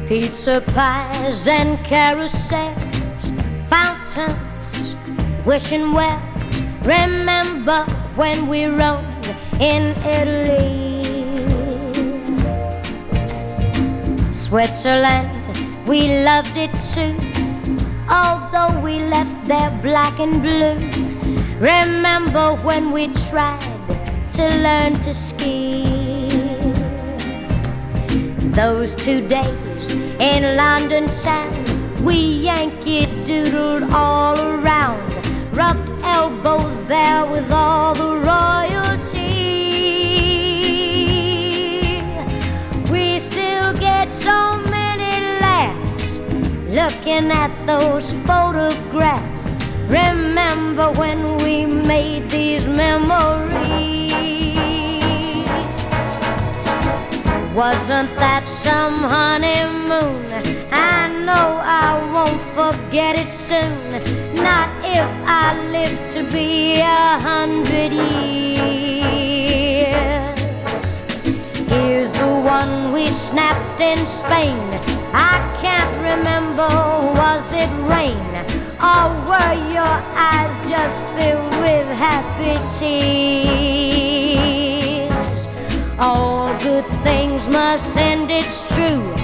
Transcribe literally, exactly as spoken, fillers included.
Pizza pies and carousels, fountains, wishing wells. Remember when we rode in Italy, Switzerland, we loved it too, although we left there black and blue. Remember when we tried to learn to ski, those two days in London town, we Yankee doodled all around, rubbed elbows there with all the royalty. We still get so many laughs looking at those photographs. Remember when we made these memories? Wasn't that some honeymoon? I know I won't forget it soon, not if I live to be a hundred years. Here's the one we snapped in Spain. I can't remember, was it rain? Or were your eyes just filled with happy tears? All good things must end, it's true.